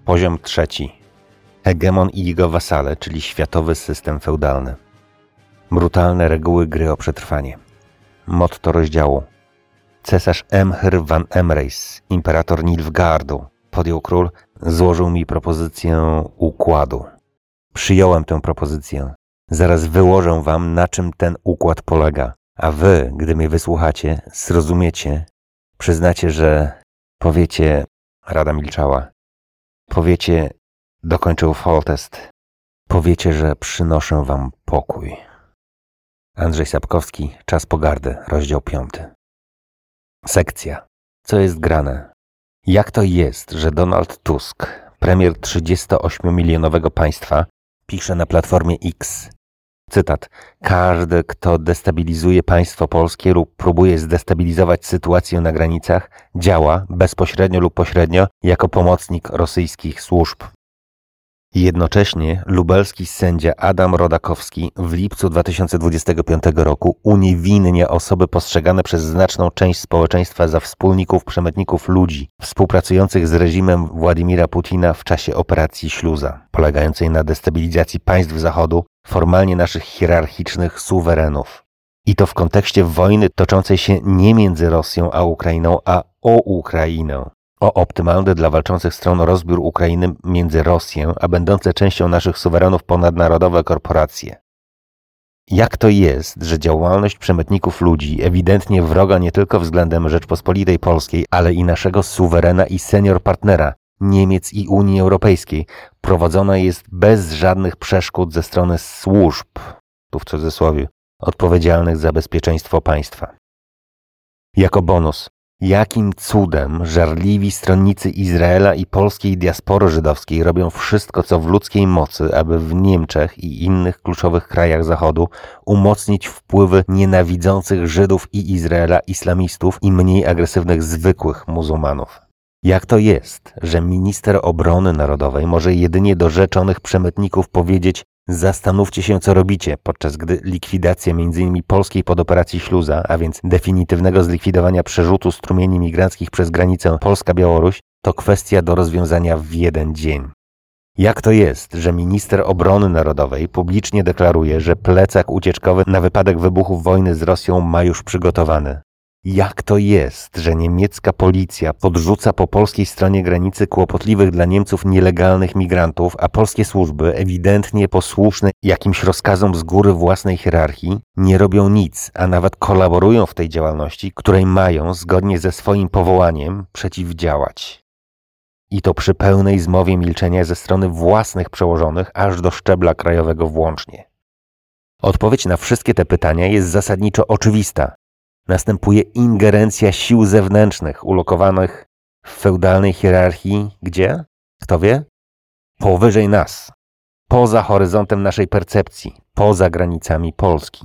Poziom 3. Hegemon i jego wasale, czyli światowy system feudalny. Brutalne reguły gry o przetrwanie. Motto rozdziału. Cesarz Emhyr van Emreis, imperator Nilfgaardu, podjął król, złożył mi propozycję układu. Przyjąłem tę propozycję. Zaraz wyłożę wam, na czym ten układ polega. A wy, gdy mnie wysłuchacie, zrozumiecie, przyznacie, że powiecie, Rada milczała, powiecie, dokończył Foltest, powiecie, że przynoszę wam pokój. Andrzej Sapkowski, Czas pogardy, rozdział 5. Sekcja. Co jest grane? Jak to jest, że Donald Tusk, premier 38-milionowego państwa, pisze na Platformie X, cytat, każdy, kto destabilizuje państwo polskie lub próbuje zdestabilizować sytuację na granicach, działa bezpośrednio lub pośrednio jako pomocnik rosyjskich służb. Jednocześnie lubelski sędzia Adam Rodakowski w lipcu 2025 roku uniewinnia osoby postrzegane przez znaczną część społeczeństwa za wspólników, przemytników ludzi, współpracujących z reżimem Władimira Putina w czasie operacji Śluza, polegającej na destabilizacji państw Zachodu, formalnie naszych hierarchicznych suwerenów. I to w kontekście wojny toczącej się nie między Rosją a Ukrainą, a o Ukrainę. O optymalny dla walczących stron rozbiór Ukrainy między Rosją, a będące częścią naszych suwerenów ponadnarodowe korporacje. Jak to jest, że działalność przemytników ludzi, ewidentnie wroga nie tylko względem Rzeczpospolitej Polskiej, ale i naszego suwerena i senior partnera, Niemiec i Unii Europejskiej, prowadzona jest bez żadnych przeszkód ze strony służb, tu w cudzysłowie, odpowiedzialnych za bezpieczeństwo państwa. Jako bonus, jakim cudem żarliwi stronnicy Izraela i polskiej diaspory żydowskiej robią wszystko, co w ludzkiej mocy, aby w Niemczech i innych kluczowych krajach Zachodu umocnić wpływy nienawidzących Żydów i Izraela islamistów i mniej agresywnych zwykłych muzułmanów? Jak to jest, że minister obrony narodowej może jedynie do rzeczonych przemytników powiedzieć: zastanówcie się, co robicie, podczas gdy likwidacja m.in. polskiej podoperacji Śluza, a więc definitywnego zlikwidowania przerzutu strumieni migranckich przez granicę Polska-Białoruś, to kwestia do rozwiązania w jeden dzień? Jak to jest, że minister obrony narodowej publicznie deklaruje, że plecak ucieczkowy na wypadek wybuchu wojny z Rosją ma już przygotowany? Jak to jest, że niemiecka policja podrzuca po polskiej stronie granicy kłopotliwych dla Niemców nielegalnych migrantów, a polskie służby, ewidentnie posłuszne jakimś rozkazom z góry własnej hierarchii, nie robią nic, a nawet kolaborują w tej działalności, której mają, zgodnie ze swoim powołaniem, przeciwdziałać? I to przy pełnej zmowie milczenia ze strony własnych przełożonych, aż do szczebla krajowego włącznie. Odpowiedź na wszystkie te pytania jest zasadniczo oczywista. Następuje ingerencja sił zewnętrznych ulokowanych w feudalnej hierarchii, gdzie? Kto wie? Powyżej nas, poza horyzontem naszej percepcji, poza granicami Polski.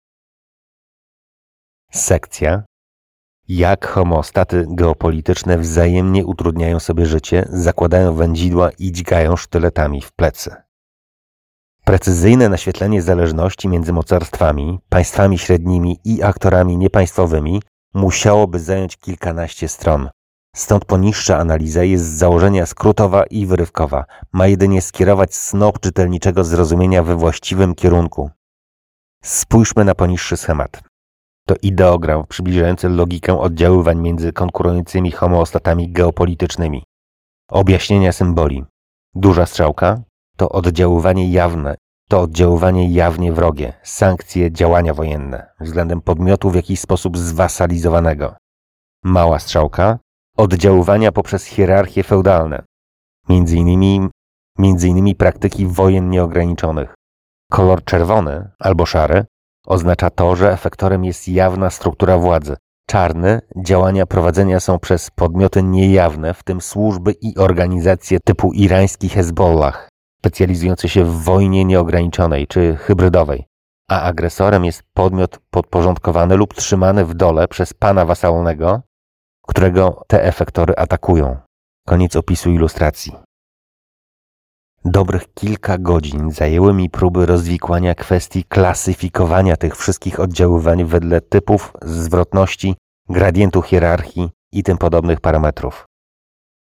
Sekcja. Jak homeostaty geopolityczne wzajemnie utrudniają sobie życie, zakładają wędzidła i dźgają sztyletami w plecy. Precyzyjne naświetlenie zależności między mocarstwami, państwami średnimi i aktorami niepaństwowymi musiałoby zająć kilkanaście stron. Stąd poniższa analiza jest z założenia skrótowa i wyrywkowa. Ma jedynie skierować snop czytelniczego zrozumienia we właściwym kierunku. Spójrzmy na poniższy schemat. To ideogram przybliżający logikę oddziaływań między konkurującymi homeostatami geopolitycznymi. Objaśnienia symboli. Duża strzałka to oddziaływanie jawne, to oddziaływanie jawnie wrogie, sankcje, działania wojenne względem podmiotu w jakiś sposób zwasalizowanego. Mała strzałka oddziaływania poprzez hierarchie feudalne, między innymi praktyki wojen nieograniczonych. Kolor czerwony albo szary oznacza to, że efektorem jest jawna struktura władzy. Czarny działania prowadzenia są przez podmioty niejawne, w tym służby i organizacje typu irański Hezbollah, specjalizujący się w wojnie nieograniczonej czy hybrydowej, a agresorem jest podmiot podporządkowany lub trzymany w dole przez pana wasalnego, którego te efektory atakują. Koniec opisu ilustracji. Dobrych kilka godzin zajęły mi próby rozwikłania kwestii klasyfikowania tych wszystkich oddziaływań wedle typów, zwrotności, gradientu hierarchii i tym podobnych parametrów.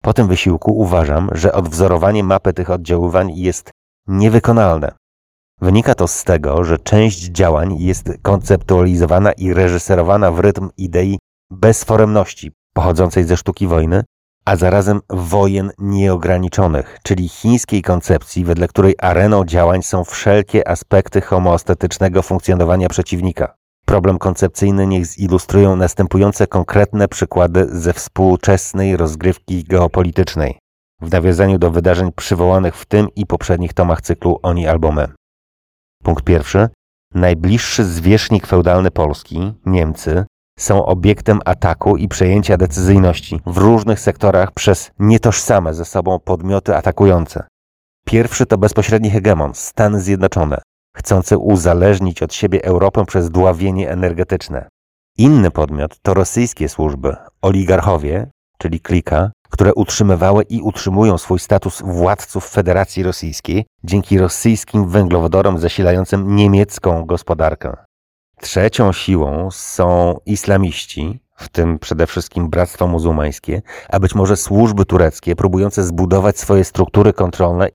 Po tym wysiłku uważam, że odwzorowanie mapy tych oddziaływań jest niewykonalne. Wynika to z tego, że część działań jest konceptualizowana i reżyserowana w rytm idei bezforemności pochodzącej ze sztuki wojny, a zarazem wojen nieograniczonych, czyli chińskiej koncepcji, wedle której areną działań są wszelkie aspekty homeostatycznego funkcjonowania przeciwnika. Problem koncepcyjny niech zilustrują następujące konkretne przykłady ze współczesnej rozgrywki geopolitycznej, w nawiązaniu do wydarzeń przywołanych w tym i poprzednich tomach cyklu Oni albo my. Punkt pierwszy. Najbliższy zwierzchnik feudalny Polski, Niemcy, są obiektem ataku i przejęcia decyzyjności w różnych sektorach przez nietożsame ze sobą podmioty atakujące. Pierwszy to bezpośredni hegemon, Stany Zjednoczone, chcący uzależnić od siebie Europę przez dławienie energetyczne. Inny podmiot to rosyjskie służby, oligarchowie, czyli klika, które utrzymywały i utrzymują swój status władców Federacji Rosyjskiej dzięki rosyjskim węglowodorom zasilającym niemiecką gospodarkę. Trzecią siłą są islamiści, w tym przede wszystkim Bractwo Muzułmańskie, a być może służby tureckie próbujące zbudować swoje struktury kontrolne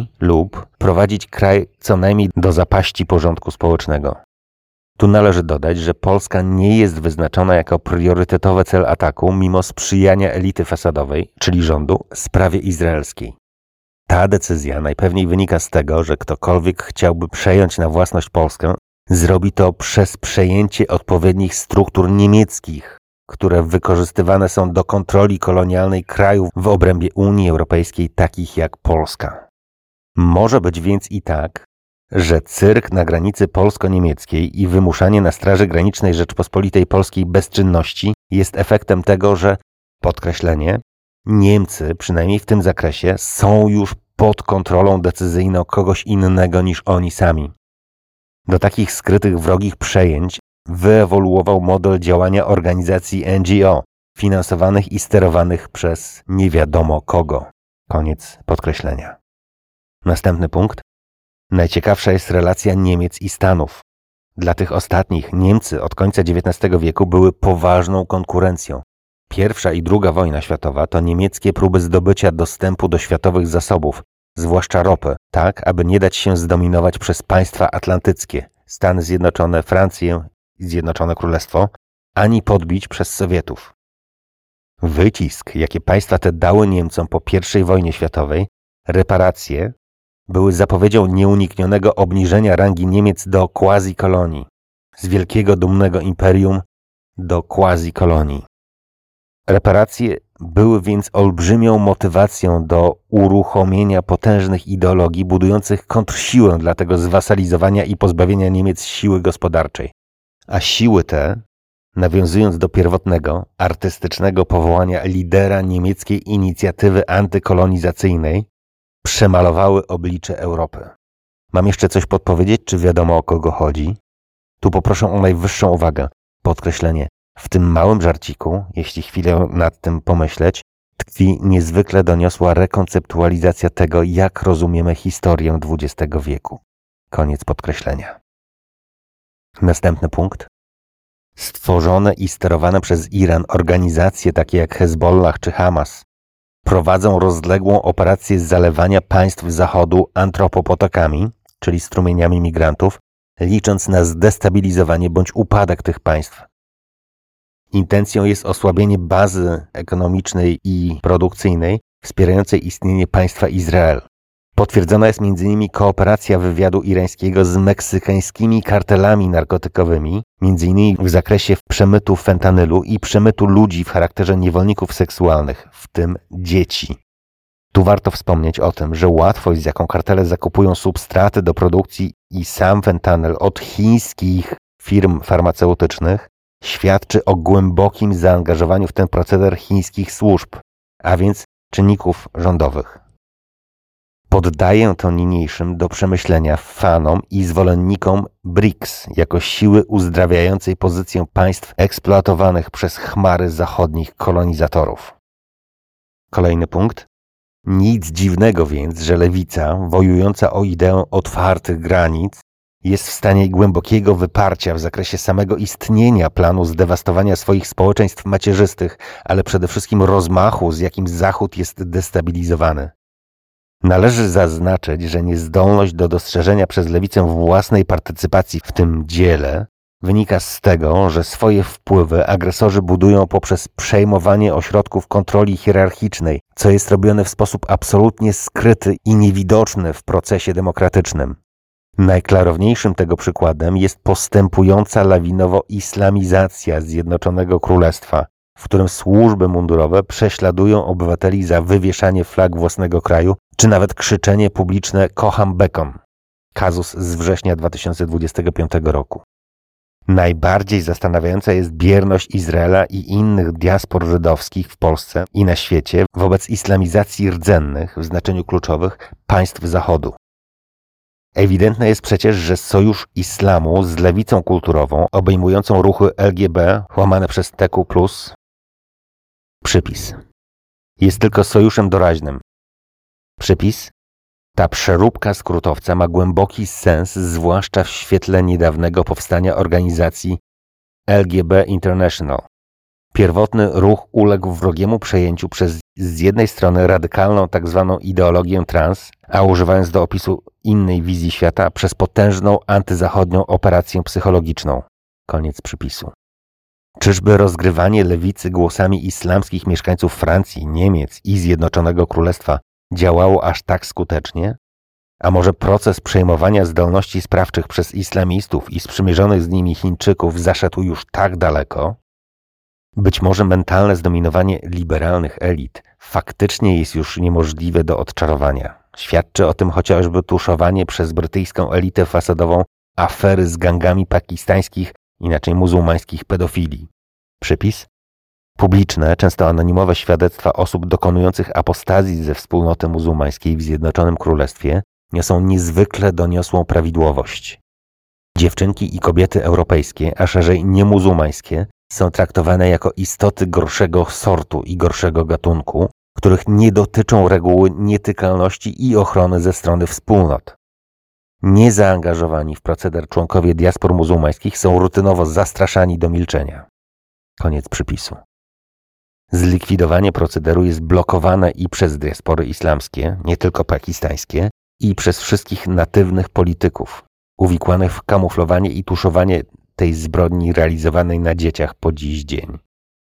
lub prowadzić kraj co najmniej do zapaści porządku społecznego. Tu należy dodać, że Polska nie jest wyznaczona jako priorytetowy cel ataku mimo sprzyjania elity fasadowej, czyli rządu, sprawie izraelskiej. Ta decyzja najpewniej wynika z tego, że ktokolwiek chciałby przejąć na własność Polskę, zrobi to przez przejęcie odpowiednich struktur niemieckich, które wykorzystywane są do kontroli kolonialnej krajów w obrębie Unii Europejskiej, takich jak Polska. Może być więc i tak, że cyrk na granicy polsko-niemieckiej i wymuszanie na Straży Granicznej Rzeczpospolitej Polskiej bezczynności jest efektem tego, że, podkreślenie, Niemcy, przynajmniej w tym zakresie, są już pod kontrolą decyzyjną kogoś innego niż oni sami. Do takich skrytych wrogich przejęć wyewoluował model działania organizacji NGO, finansowanych i sterowanych przez nie wiadomo kogo. Koniec podkreślenia. Następny punkt. Najciekawsza jest relacja Niemiec i Stanów. Dla tych ostatnich Niemcy od końca XIX wieku były poważną konkurencją. Pierwsza i II wojna światowa to niemieckie próby zdobycia dostępu do światowych zasobów, zwłaszcza ropy, tak aby nie dać się zdominować przez państwa atlantyckie, Stany Zjednoczone, Francję i Zjednoczone Królestwo, ani podbić przez Sowietów. Wycisk, jakie państwa te dały Niemcom po I wojnie światowej, reparacje, były zapowiedzią nieuniknionego obniżenia rangi Niemiec do quasi-kolonii, z wielkiego dumnego imperium do quasi-kolonii. Reparacje były więc olbrzymią motywacją do uruchomienia potężnych ideologii budujących kontrsiłę dla tego zwasalizowania i pozbawienia Niemiec siły gospodarczej. A siły te, nawiązując do pierwotnego, artystycznego powołania lidera niemieckiej inicjatywy antykolonizacyjnej, przemalowały oblicze Europy. Mam jeszcze coś podpowiedzieć, czy wiadomo o kogo chodzi? Tu poproszę o najwyższą uwagę. Podkreślenie. W tym małym żarciku, jeśli chwilę nad tym pomyśleć, tkwi niezwykle doniosła rekonceptualizacja tego, jak rozumiemy historię XX wieku. Koniec podkreślenia. Następny punkt. Stworzone i sterowane przez Iran organizacje takie jak Hezbollah czy Hamas prowadzą rozległą operację zalewania państw Zachodu antropopotokami, czyli strumieniami migrantów, licząc na zdestabilizowanie bądź upadek tych państw. Intencją jest osłabienie bazy ekonomicznej i produkcyjnej wspierającej istnienie państwa Izrael. Potwierdzona jest m.in. kooperacja wywiadu irańskiego z meksykańskimi kartelami narkotykowymi, m.in. w zakresie przemytu fentanylu i przemytu ludzi w charakterze niewolników seksualnych, w tym dzieci. Tu warto wspomnieć o tym, że łatwość, z jaką kartele zakupują substraty do produkcji i sam fentanyl od chińskich firm farmaceutycznych, świadczy o głębokim zaangażowaniu w ten proceder chińskich służb, a więc czynników rządowych. Poddaję to niniejszym do przemyślenia fanom i zwolennikom BRICS jako siły uzdrawiającej pozycję państw eksploatowanych przez chmary zachodnich kolonizatorów. Kolejny punkt. Nic dziwnego więc, że lewica, wojująca o ideę otwartych granic, jest w stanie głębokiego wyparcia w zakresie samego istnienia planu zdewastowania swoich społeczeństw macierzystych, ale przede wszystkim rozmachu, z jakim Zachód jest destabilizowany. Należy zaznaczyć, że niezdolność do dostrzeżenia przez lewicę własnej partycypacji w tym dziele wynika z tego, że swoje wpływy agresorzy budują poprzez przejmowanie ośrodków kontroli hierarchicznej, co jest robione w sposób absolutnie skryty i niewidoczny w procesie demokratycznym. Najklarowniejszym tego przykładem jest postępująca lawinowo islamizacja Zjednoczonego Królestwa, w którym służby mundurowe prześladują obywateli za wywieszanie flag własnego kraju, czy nawet krzyczenie publiczne „Kocham bekon”. Kazus z września 2025 roku. Najbardziej zastanawiająca jest bierność Izraela i innych diaspor żydowskich w Polsce i na świecie wobec islamizacji rdzennych w znaczeniu kluczowych państw Zachodu. Ewidentne jest przecież, że sojusz islamu z lewicą kulturową obejmującą ruchy LGB łamane przez TQ+, przypis, jest tylko sojuszem doraźnym. Przypis: ta przeróbka skrótowca ma głęboki sens, zwłaszcza w świetle niedawnego powstania organizacji LGBT International. Pierwotny ruch uległ wrogiemu przejęciu przez z jednej strony radykalną tzw. ideologię trans, a używając do opisu innej wizji świata przez potężną antyzachodnią operację psychologiczną. Koniec przypisu. Czyżby rozgrywanie lewicy głosami islamskich mieszkańców Francji, Niemiec i Zjednoczonego Królestwa działało aż tak skutecznie? A może proces przejmowania zdolności sprawczych przez islamistów i sprzymierzonych z nimi Chińczyków zaszedł już tak daleko? Być może mentalne zdominowanie liberalnych elit faktycznie jest już niemożliwe do odczarowania. Świadczy o tym chociażby tuszowanie przez brytyjską elitę fasadową afery z gangami pakistańskich, inaczej muzułmańskich pedofili. Przypis: publiczne, często anonimowe świadectwa osób dokonujących apostazji ze wspólnoty muzułmańskiej w Zjednoczonym Królestwie niosą niezwykle doniosłą prawidłowość. Dziewczynki i kobiety europejskie, a szerzej niemuzułmańskie, są traktowane jako istoty gorszego sortu i gorszego gatunku, których nie dotyczą reguły nietykalności i ochrony ze strony wspólnot. Niezaangażowani w proceder członkowie diaspor muzułmańskich są rutynowo zastraszani do milczenia. Koniec przypisu. Zlikwidowanie procederu jest blokowane i przez diaspory islamskie, nie tylko pakistańskie, i przez wszystkich natywnych polityków, uwikłanych w kamuflowanie i tuszowanie tej zbrodni realizowanej na dzieciach po dziś dzień.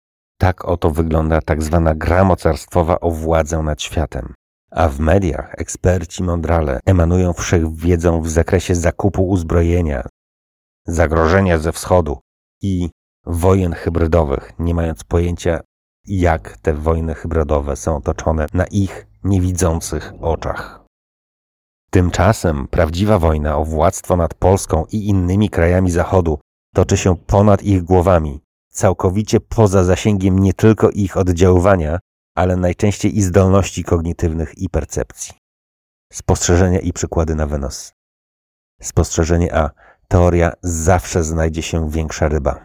Tak oto wygląda tak zwana gra mocarstwowa o władzę nad światem. A w mediach eksperci mądrale emanują wszechwiedzą w zakresie zakupu uzbrojenia, zagrożenia ze wschodu i wojen hybrydowych, nie mając pojęcia, jak te wojny hybrydowe są toczone na ich niewidzących oczach. Tymczasem prawdziwa wojna o władztwo nad Polską i innymi krajami Zachodu toczy się ponad ich głowami, całkowicie poza zasięgiem nie tylko ich oddziaływania, ale najczęściej i zdolności kognitywnych i percepcji. Spostrzeżenia i przykłady na wynos. Spostrzeżenie A. Teoria: zawsze znajdzie się większa ryba.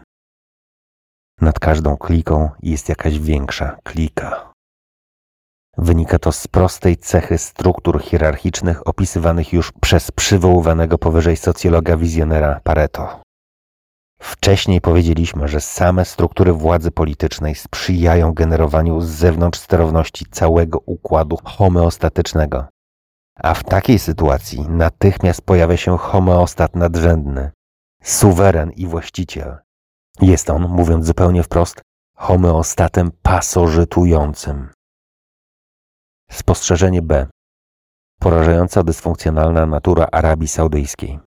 Nad każdą kliką jest jakaś większa klika. Wynika to z prostej cechy struktur hierarchicznych opisywanych już przez przywoływanego powyżej socjologa wizjonera Pareto. Wcześniej powiedzieliśmy, że same struktury władzy politycznej sprzyjają generowaniu z zewnątrz sterowności całego układu homeostatycznego. A w takiej sytuacji natychmiast pojawia się homeostat nadrzędny, suweren i właściciel. Jest on, mówiąc zupełnie wprost, homeostatem pasożytującym. Spostrzeżenie B. Porażająca dysfunkcjonalna natura Arabii Saudyjskiej.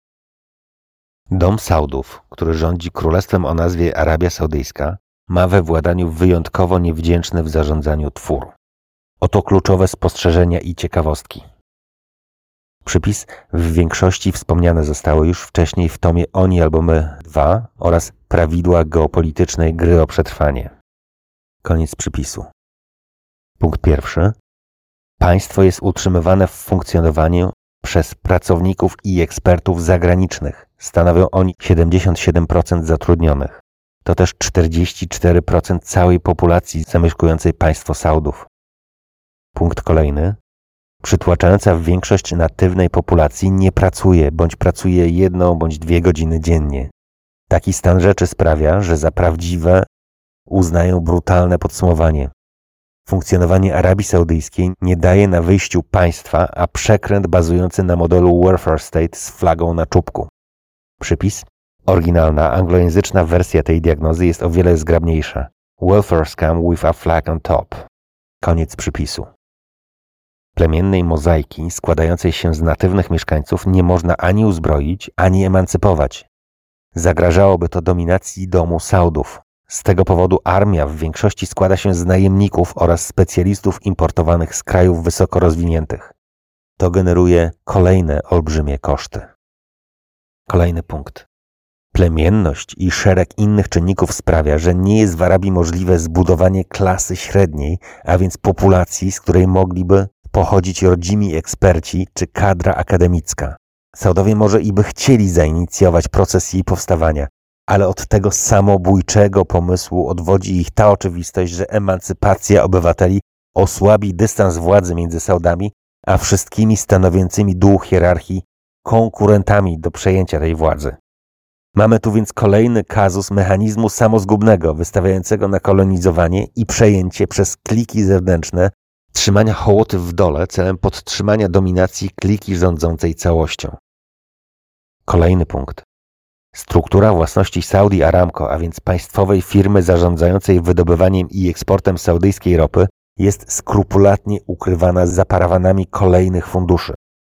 Dom Saudów, który rządzi królestwem o nazwie Arabia Saudyjska, ma we władaniu wyjątkowo niewdzięczny w zarządzaniu twór. Oto kluczowe spostrzeżenia i ciekawostki. Przypis w większości wspomniane zostały już wcześniej w tomie Oni albo my 2 oraz Prawidła geopolitycznej gry o przetrwanie. Koniec przypisu. Punkt pierwszy. Państwo jest utrzymywane w funkcjonowaniu przez pracowników i ekspertów zagranicznych. Stanowią oni 77% zatrudnionych. To też 44% całej populacji zamieszkującej państwo Saudów. Punkt kolejny. przytłaczająca większość natywnej populacji nie pracuje bądź pracuje 1 bądź 2 godziny dziennie. Taki stan rzeczy sprawia, że za prawdziwe uznają brutalne podsumowanie. Funkcjonowanie Arabii Saudyjskiej nie daje na wyjściu państwa, a przekręt bazujący na modelu welfare state z flagą na czubku. Przypis. Oryginalna, anglojęzyczna wersja tej diagnozy jest o wiele zgrabniejsza. Welfare scam with a flag on top. Koniec przypisu. Plemiennej mozaiki składającej się z natywnych mieszkańców nie można ani uzbroić, ani emancypować. Zagrażałoby to dominacji domu Saudów. Z tego powodu armia w większości składa się z najemników oraz specjalistów importowanych z krajów wysoko rozwiniętych. To generuje kolejne olbrzymie koszty. Kolejny punkt. Plemienność i szereg innych czynników sprawia, że nie jest w Arabii możliwe zbudowanie klasy średniej, a więc populacji, z której mogliby pochodzić rodzimi eksperci czy kadra akademicka. Saudowie może i by chcieli zainicjować proces jej powstawania, ale od tego samobójczego pomysłu odwodzi ich ta oczywistość, że emancypacja obywateli osłabi dystans władzy między Saudami a wszystkimi stanowiącymi dół hierarchii konkurentami do przejęcia tej władzy. Mamy tu więc kolejny kazus mechanizmu samozgubnego wystawiającego na kolonizowanie i przejęcie przez kliki zewnętrzne trzymania hołoty w dole celem podtrzymania dominacji kliki rządzącej całością. Kolejny punkt. Struktura własności Saudi Aramco, a więc państwowej firmy zarządzającej wydobywaniem i eksportem saudyjskiej ropy, jest skrupulatnie ukrywana za parawanami kolejnych funduszy.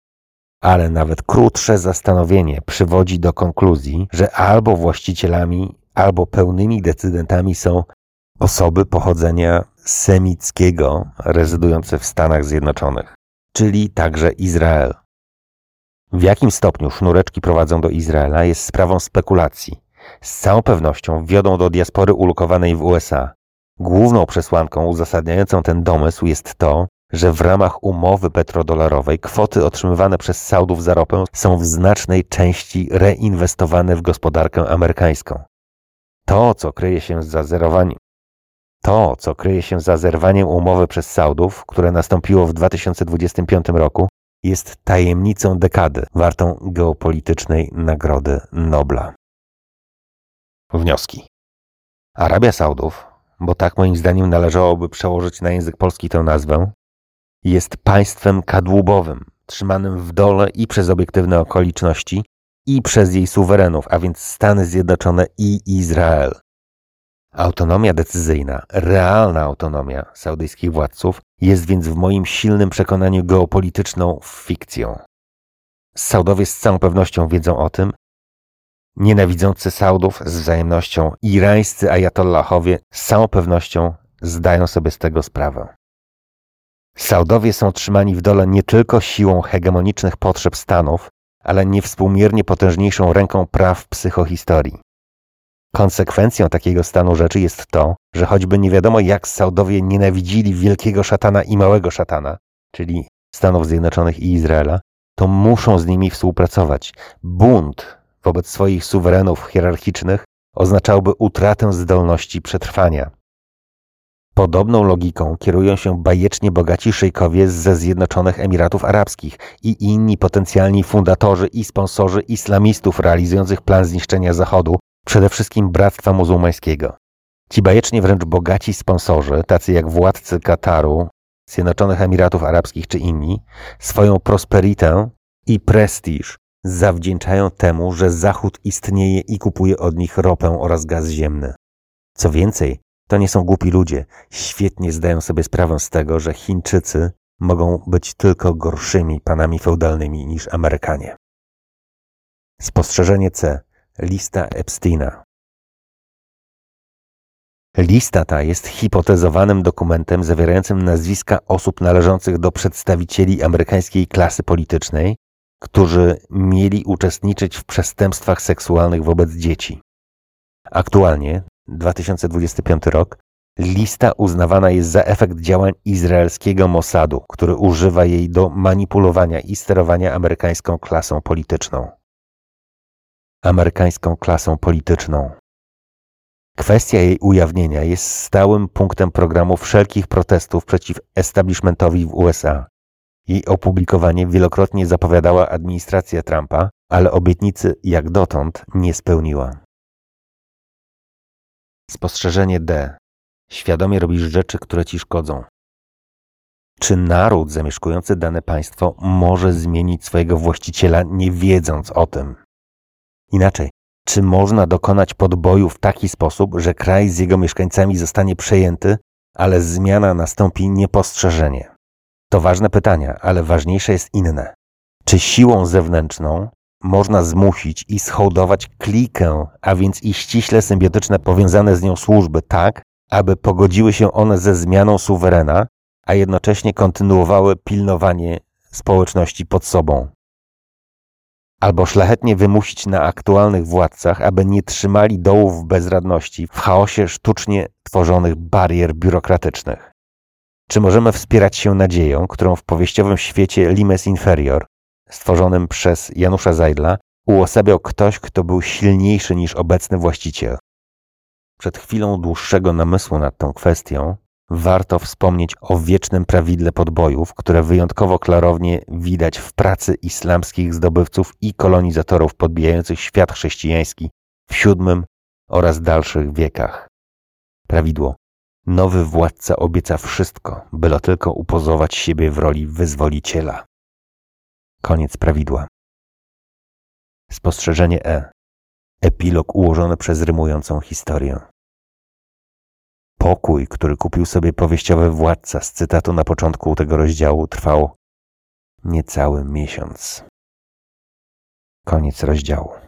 Ale nawet krótsze zastanowienie przywodzi do konkluzji, że albo właścicielami, albo pełnymi decydentami są osoby pochodzenia semickiego rezydujące w Stanach Zjednoczonych, czyli także Izrael. W jakim stopniu sznureczki prowadzą do Izraela jest sprawą spekulacji. Z całą pewnością wiodą do diaspory ulokowanej w USA. Główną przesłanką uzasadniającą ten domysł jest to, że w ramach umowy petrodolarowej kwoty otrzymywane przez Saudów za ropę są w znacznej części reinwestowane w gospodarkę amerykańską. To, co kryje się za zerwaniem umowy przez Saudów, które nastąpiło w 2025 roku, jest tajemnicą dekady, wartą geopolitycznej Nagrody Nobla. Wnioski. Arabia Saudów, bo tak moim zdaniem należałoby przełożyć na język polski tę nazwę, jest państwem kadłubowym, trzymanym w dole i przez obiektywne okoliczności, i przez jej suwerenów, a więc Stany Zjednoczone i Izrael. Autonomia decyzyjna, realna autonomia saudyjskich władców jest więc w moim silnym przekonaniu geopolityczną fikcją. Saudowie z całą pewnością wiedzą o tym, nienawidzący Saudów z wzajemnością irańscy ajatollahowie z całą pewnością zdają sobie z tego sprawę. Saudowie są trzymani w dole nie tylko siłą hegemonicznych potrzeb Stanów, ale niewspółmiernie potężniejszą ręką praw psychohistorii. Konsekwencją takiego stanu rzeczy jest to, że choćby nie wiadomo jak Saudowie nienawidzili wielkiego szatana i małego szatana, czyli Stanów Zjednoczonych i Izraela, to muszą z nimi współpracować. Bunt wobec swoich suwerenów hierarchicznych oznaczałby utratę zdolności przetrwania. Podobną logiką kierują się bajecznie bogaci szejkowie ze Zjednoczonych Emiratów Arabskich i inni potencjalni fundatorzy i sponsorzy islamistów realizujących plan zniszczenia Zachodu, przede wszystkim Bractwa Muzułmańskiego. Ci bajecznie wręcz bogaci sponsorzy, tacy jak władcy Kataru, Zjednoczonych Emiratów Arabskich czy inni, swoją prosperitę i prestiż zawdzięczają temu, że Zachód istnieje i kupuje od nich ropę oraz gaz ziemny. Co więcej, to nie są głupi ludzie, świetnie zdają sobie sprawę z tego, że Chińczycy mogą być tylko gorszymi panami feudalnymi niż Amerykanie. Spostrzeżenie C. Lista Epsteina. Lista ta jest hipotezowanym dokumentem zawierającym nazwiska osób należących do przedstawicieli amerykańskiej klasy politycznej, którzy mieli uczestniczyć w przestępstwach seksualnych wobec dzieci. Aktualnie, 2025 rok, lista uznawana jest za efekt działań izraelskiego Mossadu, który używa jej do manipulowania i sterowania amerykańską klasą polityczną. Kwestia jej ujawnienia jest stałym punktem programu wszelkich protestów przeciw establishmentowi w USA. Jej opublikowanie wielokrotnie zapowiadała administracja Trumpa, ale obietnicy jak dotąd nie spełniła. Spostrzeżenie D. Świadomie robisz rzeczy, które ci szkodzą. Czy naród zamieszkujący dane państwo może zmienić swojego właściciela, nie wiedząc o tym? Inaczej, czy można dokonać podboju w taki sposób, że kraj z jego mieszkańcami zostanie przejęty, ale zmiana nastąpi niepostrzeżenie? To ważne pytania, ale ważniejsze jest inne. Czy siłą zewnętrzną można zmusić i schołdować klikę, a więc i ściśle symbiotyczne powiązane z nią służby tak, aby pogodziły się one ze zmianą suwerena, a jednocześnie kontynuowały pilnowanie społeczności pod sobą? Albo szlachetnie wymusić na aktualnych władcach, aby nie trzymali dołów w bezradności, w chaosie sztucznie tworzonych barier biurokratycznych? Czy możemy wspierać się nadzieją, którą w powieściowym świecie Limes Inferior, stworzonym przez Janusza Zajdla, uosabiał ktoś, kto był silniejszy niż obecny właściciel? Przed chwilą dłuższego namysłu nad tą kwestią warto wspomnieć o wiecznym prawidle podbojów, które wyjątkowo klarownie widać w pracy islamskich zdobywców i kolonizatorów podbijających świat chrześcijański w VII oraz dalszych wiekach. Prawidło: nowy władca obieca wszystko, byle tylko upozować siebie w roli wyzwoliciela. Koniec prawidła. Spostrzeżenie E. Epilog ułożony przez rymującą historię. Pokój, który kupił sobie powieściowy władca z cytatu na początku tego rozdziału, trwał niecały miesiąc. Koniec rozdziału.